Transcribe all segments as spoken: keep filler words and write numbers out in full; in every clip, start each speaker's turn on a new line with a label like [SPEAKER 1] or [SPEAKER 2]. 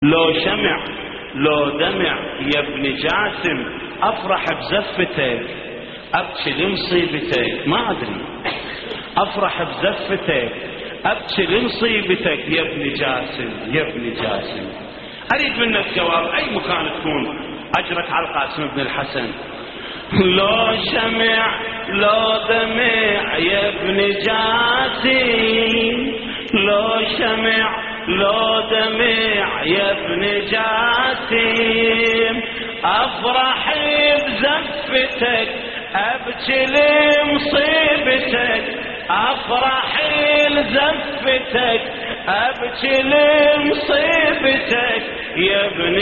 [SPEAKER 1] لو شمع لو دمع يا ابن جاسم افرح بزفتك ابكي لمصيبتك. ما ادري افرح بزفتك ابكي لمصيبتك يا ابن جاسم يا ابن جاسم. اريد منك جواب اي مكان تكون اجرك على القاسم بن الحسن. لو شمع لو دمع يا ابن جاسم لو شمع لو دمع يا ابن جاسم افرح بزفتك ابكي لمصيبتك افرح لزفتك ابكي لمصيبتك يا ابن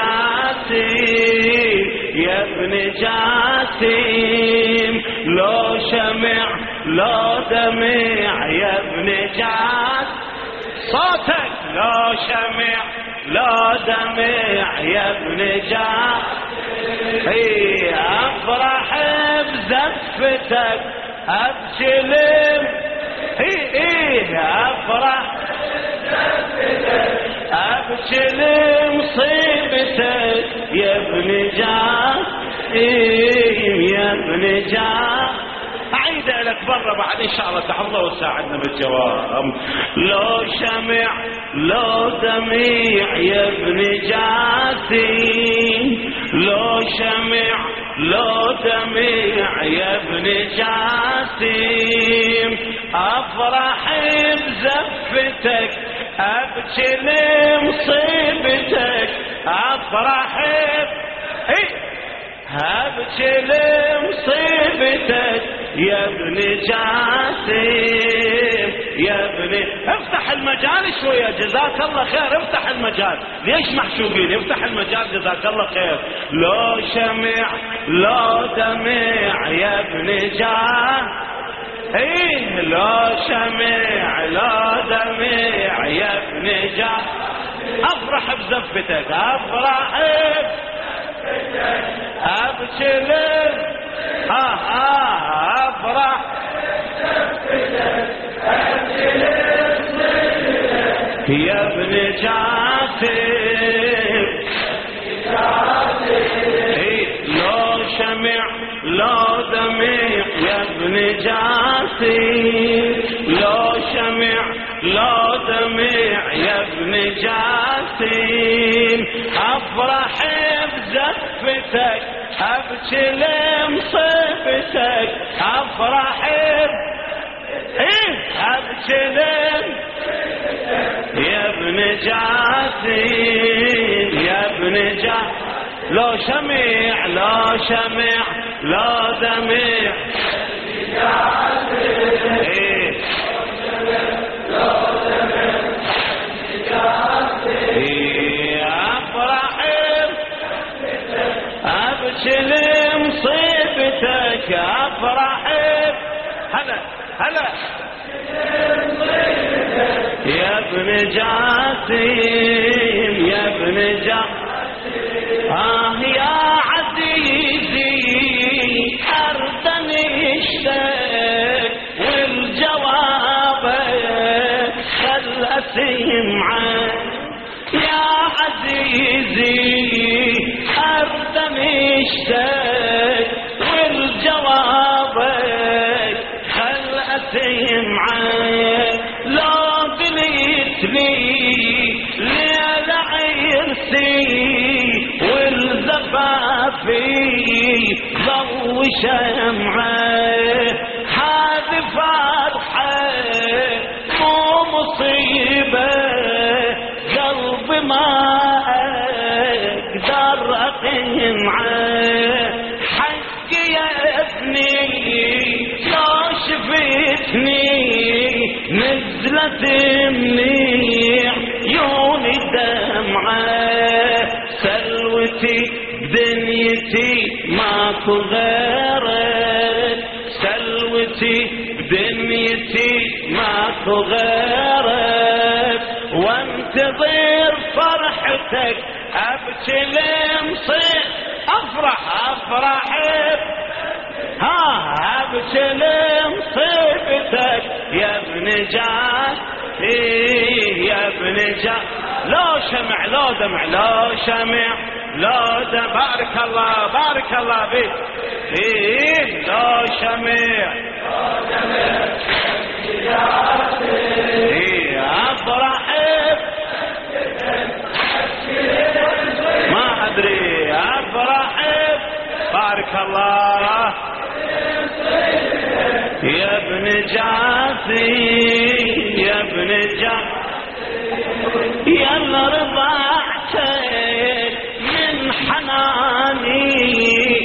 [SPEAKER 1] جاسم يا ابن جاسم. لو شمع لو دمع يا ابن جاسم صوتك. لو شمع لو دمع يا ابن جاسم اي افرح بزفتك ابكي لم اي اي افرح بزفتك ابكي لمصيبتك يا ابن جاسم يا ابن جاسم. أعيد لك برا بعد إن شاء الله تحفظه وتساعدنا بالجواب. لو شمع لو دميع يا ابن جاسم لو شمع لو دميع يا ابن جاسم أفرح بزفتك أبكي لمصيبتك أفرح إيه أبكي لمصيبتك يا ابن جاسم يا ابن. افتح المجال شوية جزاك الله خير افتح المجال. ليش محشوقين؟ افتح المجال جزاك الله خير. لو شمع لو دمع يا ابن جاسم ايه لو شمع لو دمع يا ابن جاسم افرح بزفتك افرح ابكي لم اه اه افرح يا ابن جاسم ايه لو شمع لو دمع يا ابن جاسم لو شمع لو دمع يا ابن جاسم افرح بزفتك ابكي لمصيبتك افرح ايه ابكي لم يا ابن جاسم يا ابن جاسم. لو شمع لو شمع لو دمع ايه ايه افرح ابكي لمصيبتك افرح. هلا هلا يا ابن جاسم يا ابن جاسم آه يا عزيزي أردني اشتاق والجواب خل أسمعك يا عزيزي أردني اشتاق والجواب خل أسمعك. لو قلت لي ليل عرسي والزفافي ضو شمعه هذه فرحه مو مصيبه قلبي ما اقدر اقنعه. حقي يا ابني لو شفتني نزلت مني عيوني دمعه سلوتي بدنيتي ماكو غيرك سلوتي بدنيتي ماكو غيرك وانتظر فرحتك ابكي لمصير افرح افرح ها ابكي لمصيبتك يا ابن جاسم يا ابن جاسم. لو شمع لو دمع لو شمع لو دمع بارك الله بارك الله بك إيه لو شمع إيه أفرح ما أدري أفرح بارك الله يا ابن جعفي يا ابن جعفي يا اللي رضعتك من حناني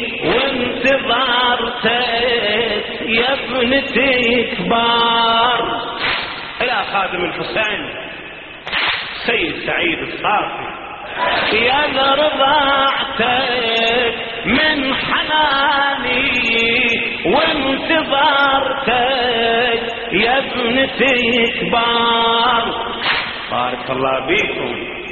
[SPEAKER 1] وانتظرتك يا ابنتي كبار. الى خادم الحسين سيد سعيد الصافي يا اللي رضعتك من حناني وانتظرتك يا ابنتي كبار. بارك الله بيكم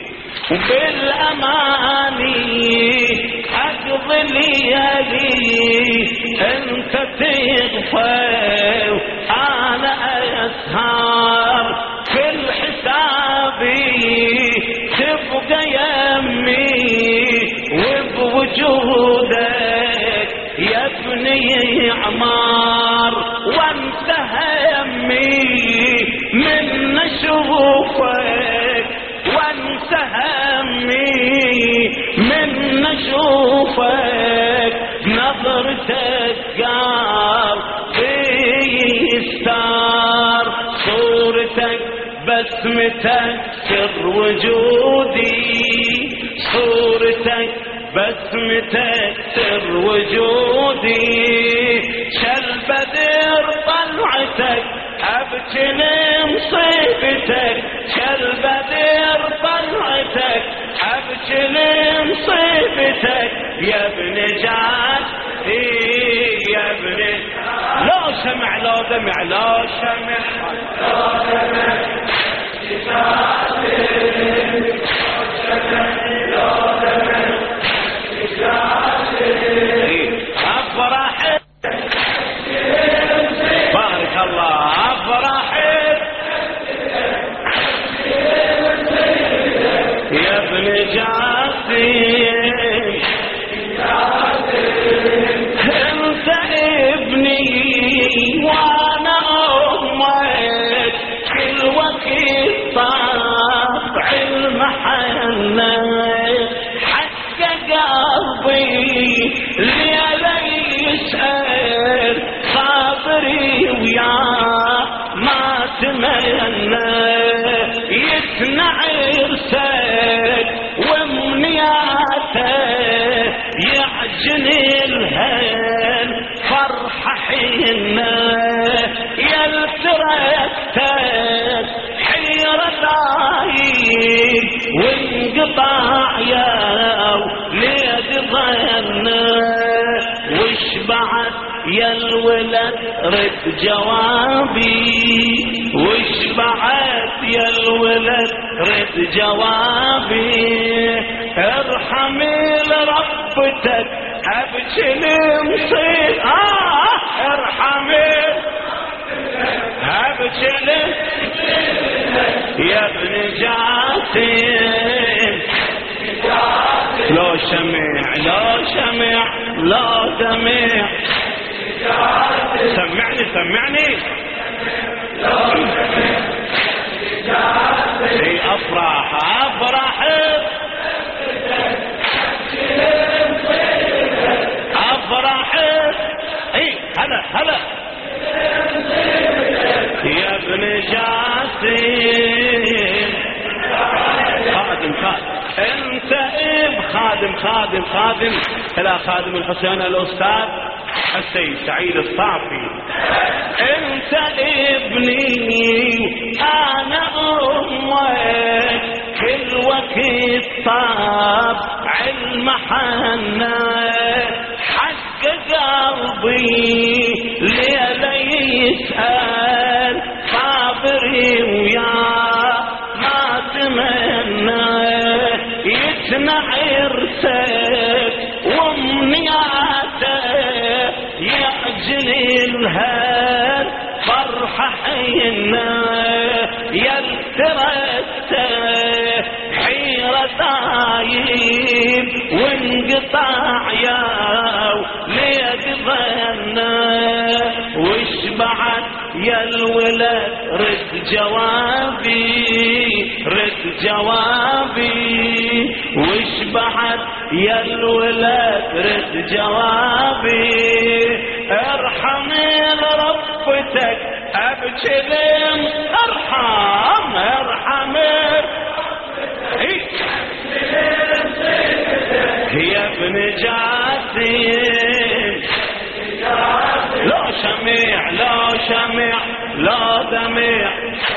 [SPEAKER 1] وبالأماني أقضي ليالي انت تغفى وأنا أسهر في الحساب تبقى يمي وبوجودك يا ابني عمار وانت همي من نشوفك وانت همي من نشوفك نظرتك قال بيستار صورتك بسمتك سر وجودي صورتك بسمتك سر وجودي شل بدر طلعتك أبكي لمصيبتك شل بدر طلعتك أبكي لمصيبتك يا ابن جعد يا ابن لو سمع لو دمع لو سمع لو دمع أفرح بارك الله أفرح يا ابن جعفي انت ابني وانا امك كل وقت طابع المحنة حق قلبي ليلة يسأل صابري وياه ما تمنى يتنع عرسك ومنياته يعجني الهن فرحة حينا يلتركتك حيرة دايق وانقطاع يا ليد ظنه وش بعد يا الولد رد جوابي وش بعد يا الولد رد جوابي ارحمي لربتك ابكي لمصير اه ارحمي ابكي يا ابن جاسم لو شمع لو شمع لو دمع سمعني سمعني اي افرح افرح افرح اي هلا هلا يا ابن جاسم خادم خادم انت اب خادم خادم خادم الى خادم الحسين الاستاذ السيد سعيد الصافي انت ابني انا امك كل وقت طابع المحنة حق قلبي ليلة يسأل صابري وياه ما تمنى يتنع عرسك ومنياته يعجني الهان فرحة حينا يلتركته حيرة غايب وانقطع يا وليد ظنه، وش بعد يا الولد رد جوابي رد جوابي، وش بعد يا الولد رد جوابي، ارحمي لربتك ابكي لم ارحم ارحمي يا ابن جاسم، لا شميع لا شميع لا دميع،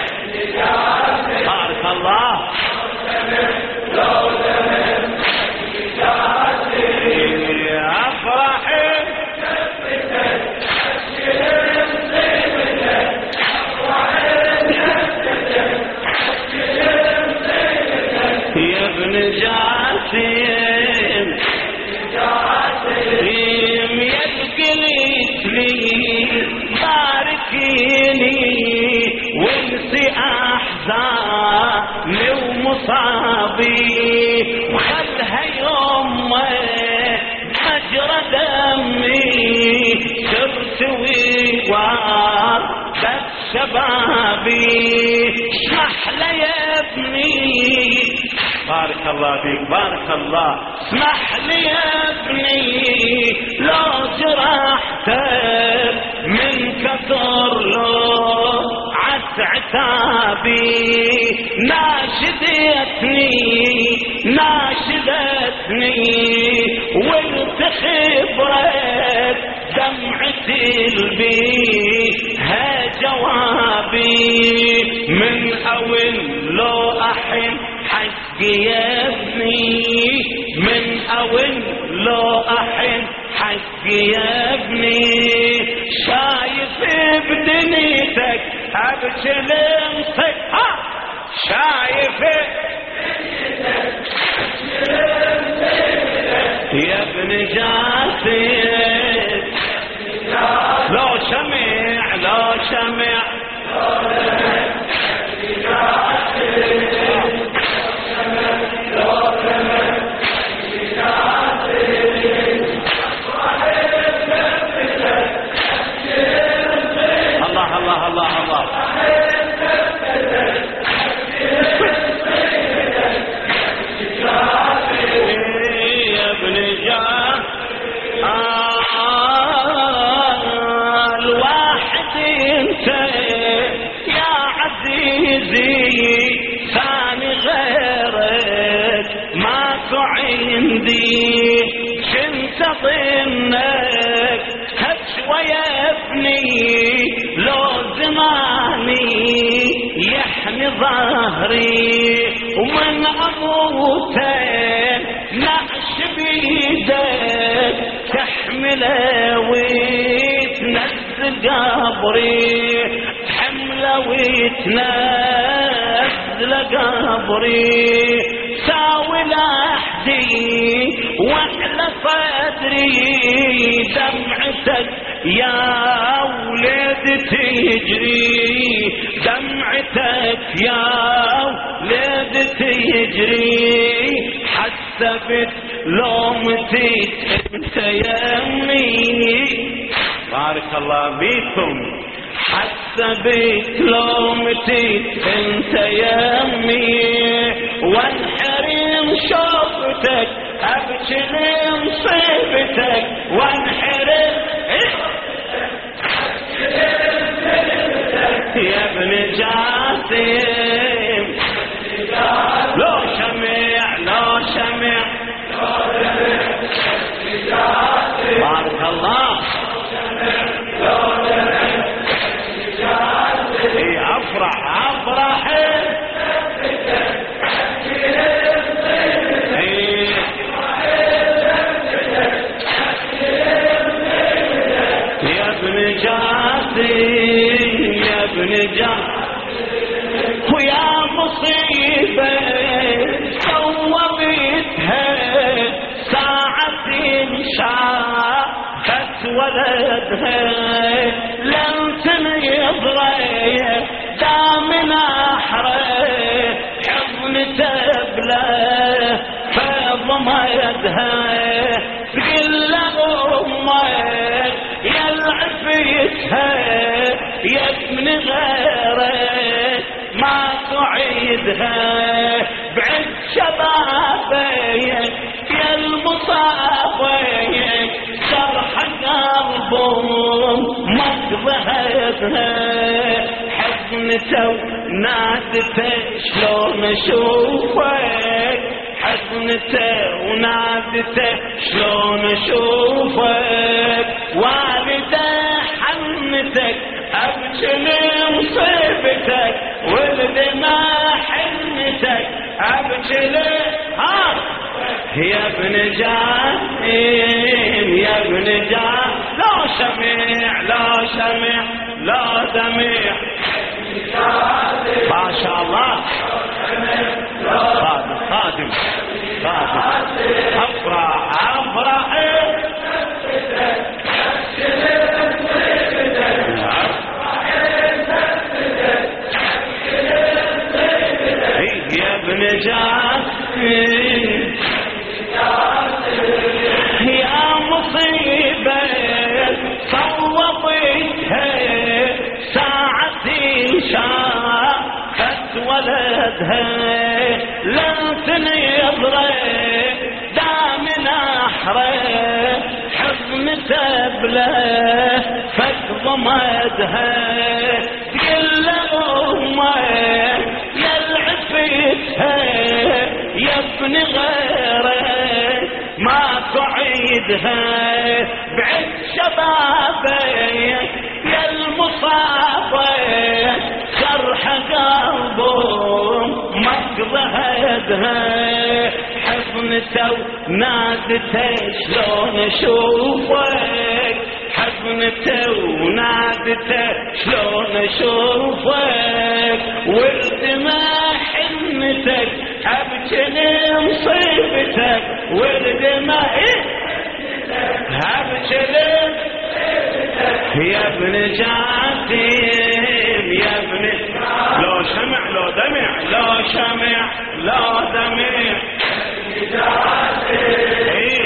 [SPEAKER 1] بارك الله افرحي يا ابن جاسم، يا القليت لي باركيني وانسي احزاني ومصابي، وخلها يومه مجرى دمي ترتوي واربك شبابي، اسمح لي يا ابني بارك الله فيك بارك الله، اسمح لي يا ابني لو جرحتك من كثر لو عت عتابي، ناشدتني ناشدتني والتخبرت دمعتي البيها جوابي، من اول لو احن حقي يا ابني، من اول لو احن حقي يا ابني، شايف بدنيتك ابكي لمصك، شايف يا ابن جاسم، لو شمع لو شمع الله الله الله الله يا ابن جاسم، الواحد انت يا عزيزي ثاني غيرك ماكو عندي، كنت اظنك هجوة يا ابني لو زماني يحمي ظهري، ومن اموتك نعش بيدك تحمله ويتنزل قبري، حمله ويتنزل قبري، ساوي لحدي واحلى صدري، دمعتك يا ولد تجري، دمعتك يا ولد تجري، حسبت لومتي انت يمي، بارك الله بيكم، حسبت لومتي انت يمي، وانحرم شوفتك ابكي لمصيبتك، وانحرم يا ابن جاسم، لو شمع لو شمع بارك الله اي افرح افرح يا ابن جاسم يا ابن جاسم، ويا مصيبة صوبتها ساعة شافت ولدها، لم تنيضري دام نحره حضن تبله ضميدها تقل أمك يا العفيتها يا ابن غيرك ما تعيدها بعد شبابك يا المصابك جرح قلبهم مقضيتها حزنته ونادته شلون اشوفك حزنته ونادته شلون اشوفك والده حنتك ابكي لمصيبتك ولدي ما حنتك ابكي ليه ها يا ابن جاسم يا ابن جاسم لا شميع لا شميع لا دميع ما شاء الله خادم خادم خادم افرح افرح يا ابن جاسم يا مصيبة صوبتها ساعتي شافت ولدها لا تنيضره دام نحره حزنته بله فك ضمدها تقل أمك يا العفيتها يا ابن غيرك ما تعيدها بعد شبابك يا المصابك جرح قلبهم مقضيتها حزنته ونادته شلون اشوفك حزنته ونادته شلون اشوفك ولد ما حنتك ابكي لمصيبتك ولد ما ابكي يا ابن جاسم يا ابن لو شمع لو دمع لو شمع لو دمع ايه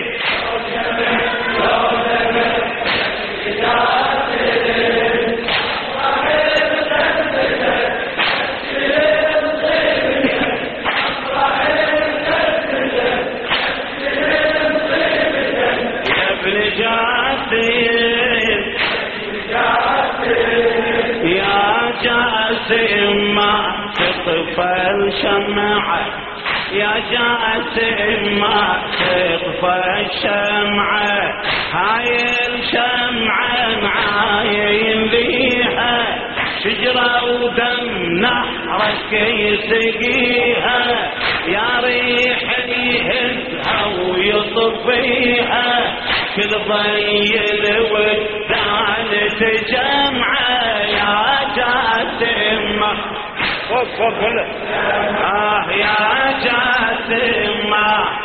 [SPEAKER 1] جاسم ما تطفى الشمعة يا جاسم ما تطفى الشمعة هاي الشمعة معاين ليها شجرة ودم نحرك يسقيها يا ريح يهزها ويطفيها كل ضي الودان تجمعه يا جاسم فوق فوق ولا آه يا جاسم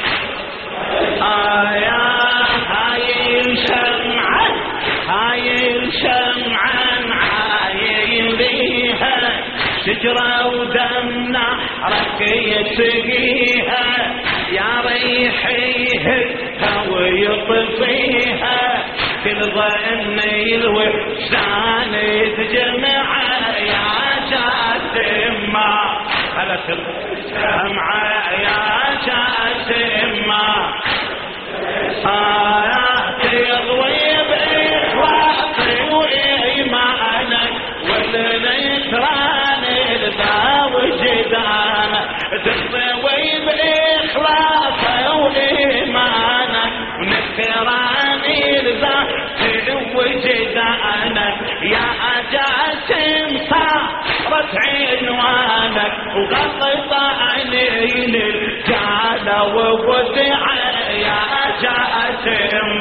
[SPEAKER 1] آه يا هاي الشمعة هاي الشمعة معاين ليها شجرة ودم نحرك يسقيها يا ريح يهزها ويطفيها كل ظني الوحشان تجمعه يا جاسم هلا سمعه يا جاسم آيات يضوي بإخلاصي وإيمانك والنكران الباب وجدانك تضوي بإخلاصي وإيمانك ونكران الباب وجدانك يا جاسم صارت عنوانك وغطت عينين الجالة وودع يا جاسم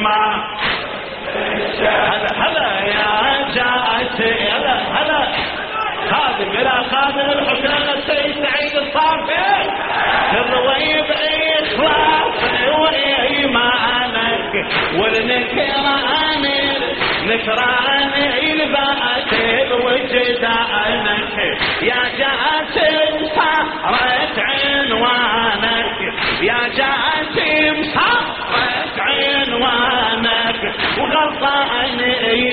[SPEAKER 1] هلا هلا يا جاسم هلا هلا خادم الى خادم الحسين السيد سعيد الصافي تروي بإخلاص وإيمانك والنكران نكران الباطل وجدانك يا جاسم صارت عنوانك يا جاسم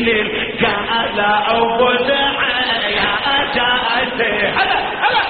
[SPEAKER 1] تشيل القالة وبدعة يا جاتي هلا هلا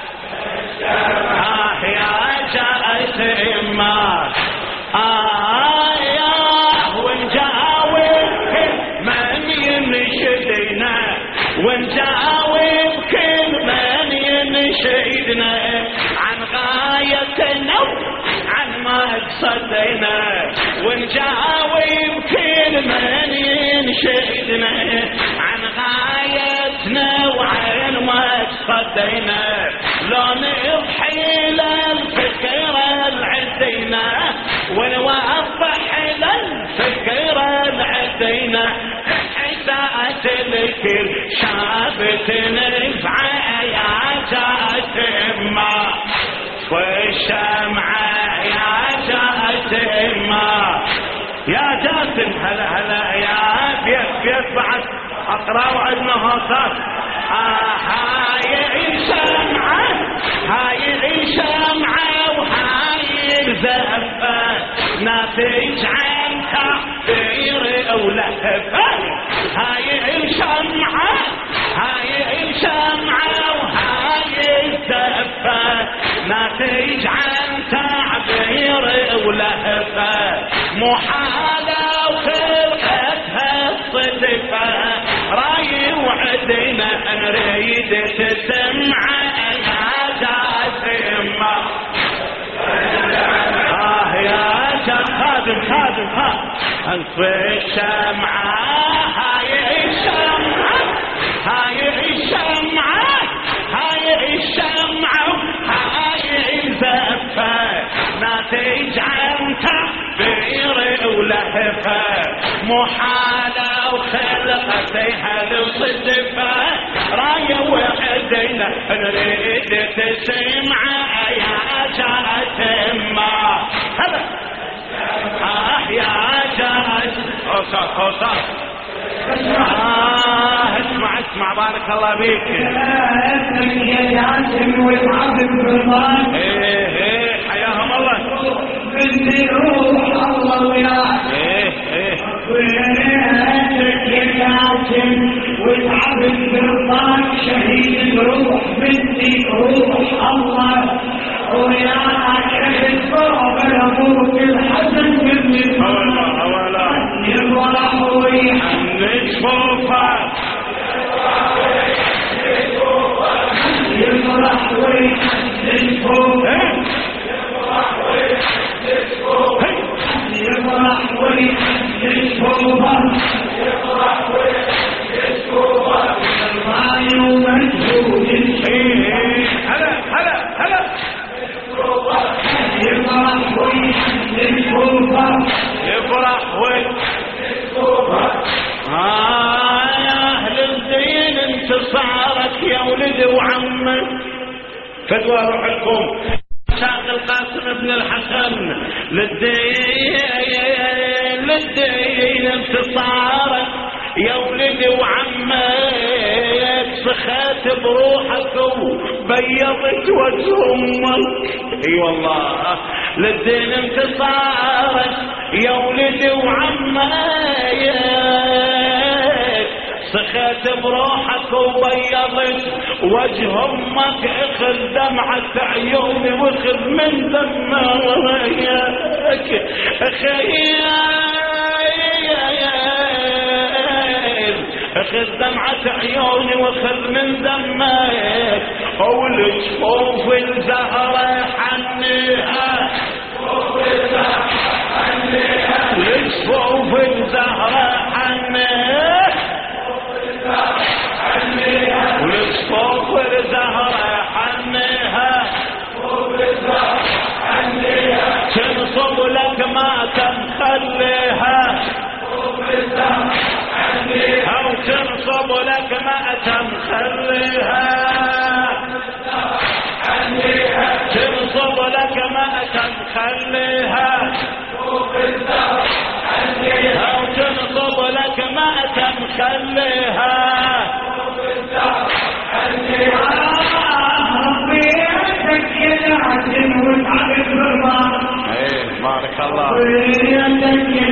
[SPEAKER 1] آه يا جاتي ما آه يا ونجاوب من ينشدنا ونجاوب كل من ينشدنا عن غايتنا عن مقصدنا ونجاوب كل من ينشدنا عن غايتنا وعن مقصدنا لو نضحي للفكرة العدينا ونوضح للفكرة العدينا حسات الكل شابت نفعه يا جاتمة والشمعة يا جاتمة يا جاتم هلا هلا يا بيت بيت بعد اقرا وعندنا هوسات آه هاي الشمعة هاي الشمعة وهاي الزفة ناتج عن تعبير او لهفة هاي الشمعة هاي الشمعة وهاي الزفة ناتج عن تعبير او لهفة محالة وخلقتها الصدفة راي وعدنا نريد تسمع يا جاسمة آه يا خادم خادم خادم انت الشمعة هاي الشمعة هاي الشمعة هاي الشمعة هاي الزفة ناتج عن تعبير ولهفة محالة وخلقتها الصدفة راية وعدنا نريد تسمع يا جاتمة هلا آه يا جات أوصال أوصال آه اسمع اسمع بارك الله بيك
[SPEAKER 2] يا جاسم والعظم بالله
[SPEAKER 1] ايه ايه حياهم الله
[SPEAKER 2] بدي روح الله وياك
[SPEAKER 1] ايه ايه
[SPEAKER 2] يا جاسم والعظم بالله شهيد روح بدي روح الله وياك الفرع بلغوك الحزن بدي
[SPEAKER 1] اولا اولا
[SPEAKER 2] يفرح ويحزن
[SPEAKER 1] نشوفك
[SPEAKER 2] يفرح ويحزن فوق يفرح ويحزن فوق يفرح ويحزن فوق الراي ومجهود
[SPEAKER 1] ايه هلا هلا هلا
[SPEAKER 2] يفرح ويحزن فوق
[SPEAKER 1] يفرح ويحزن فوق آه يا أهل الدين انتصارك يا ولد وعمك فدوى روحكم شاق القاسم بن الحسن للدين للدين انتصارك يا ولد وعمك سخات بروحك وبيضت وجه امك اي والله للدين انتصارك يا ولد وعمك سخات بروحك وبيضت وجه امك اخذ دمعة عيوني واخذ من دمك اخيل اخذ دمعة عيوني واخذ من دمك والجفوف الزهرة حنيها الجفوف الزهرة حنيها والجفوف الزهرة حنيها تنصب لك ما تنخليها أو تنصب لك ما تنخليها تنصب لك ما تنخليها أو تنصب لك ما تنخليها
[SPEAKER 2] ربي يعزك يا جاسم والعظم بالله
[SPEAKER 1] ايه بارك حياك الله.
[SPEAKER 2] ويتك يا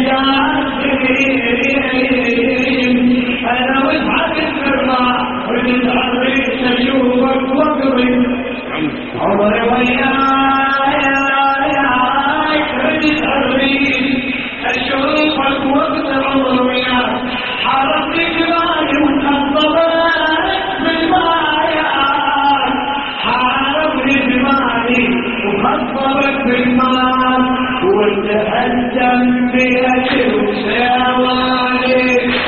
[SPEAKER 2] جاسم انا واسعد الفرقة ونتعرف اشوفك واقرب عمري وياك ونتعرف اشوفك واقرب عمري وياك حرقت جمالي وخطبت بالمايات حرقت جمالي وخطبت بالمايات وتهدم بيتي وسوالي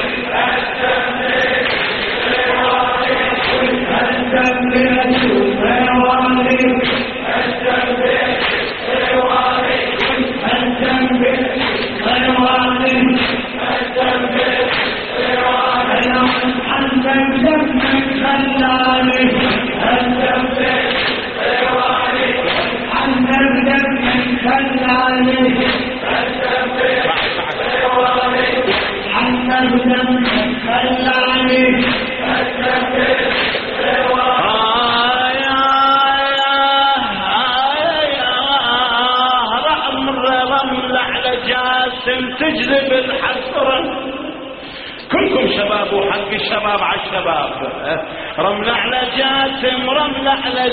[SPEAKER 2] تهدم بيتي وسوالي تهدم بيتي وسوالي تهدم بيتي وسوالي تهدم بيتي وسوالي انا عندك دمك خلاني تهدم بيتي وسوالي عندك دمك خلاني تهدم بيتي وسوالي عندك دمك خلاني تهدم بيتي
[SPEAKER 1] تجلب الحسرة. كلكم شباب وحق الشباب على الشباب. رملة على جاسم رملة على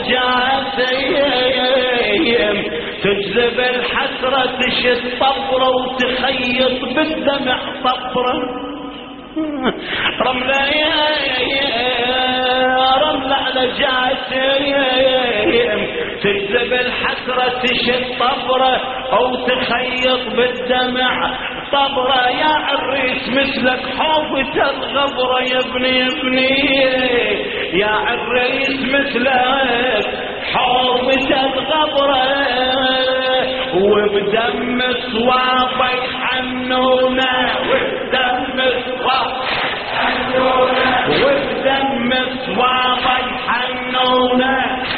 [SPEAKER 1] جاسم تجلب الحسرة تشد طبرة وتخيط بالدمع طبرة. رملة يا رملة على جاسم تجلب الحسرة تشد طبرة او تخيط بالدمع طبرة. يا عريس مثلك حوفة الغبرة يا ابني يا ابني يا عريس مثلك حوفة الغبرة وبدم صوابه يحنونه وبدم صوابه وبدم صوابه يحنونه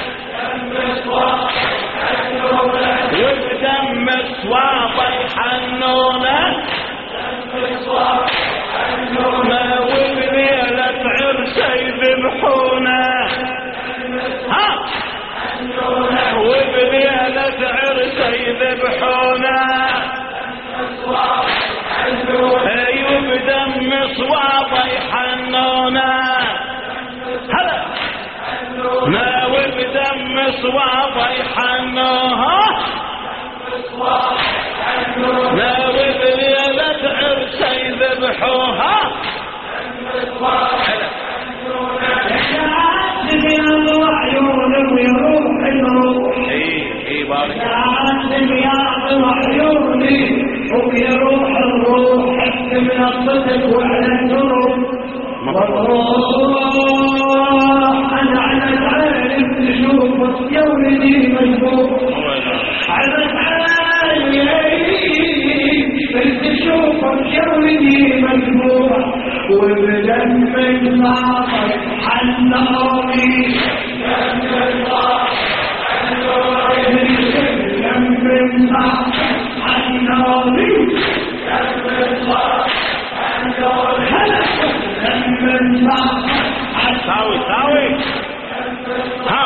[SPEAKER 1] وبدم صوابه يحنونه وبليلة عرسه يذبحونه. ها وبليلة عرسه يذبحونه. ايوه بدم صوابه يحنونه. هلا ناوي بدم صوابه يحنوها. ناوي بليلة عرسه يذبحوها.
[SPEAKER 2] عيونه ويروح الروح.
[SPEAKER 1] اي اي بارك
[SPEAKER 2] عازم يعظم عيوني ويروح الروح من الصدق وعلى الدروب والروح انا على العالم تشوفك يا ولدي مجبور. على العالم تشوفك يا ولدي مجبور وبدم صعبك حنوري دم صعبك حنوري دم صعبك
[SPEAKER 1] ساوي ساوي. ها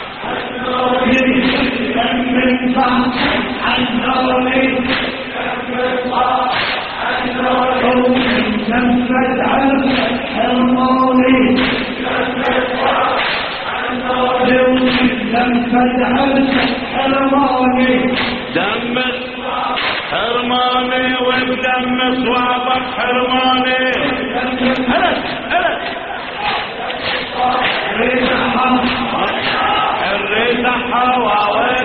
[SPEAKER 2] نفت عرسك حرماني نفت عرسك حرماني
[SPEAKER 1] دم حرماني وبدم صوابك حرماني. هلا هلا الريحة حواوي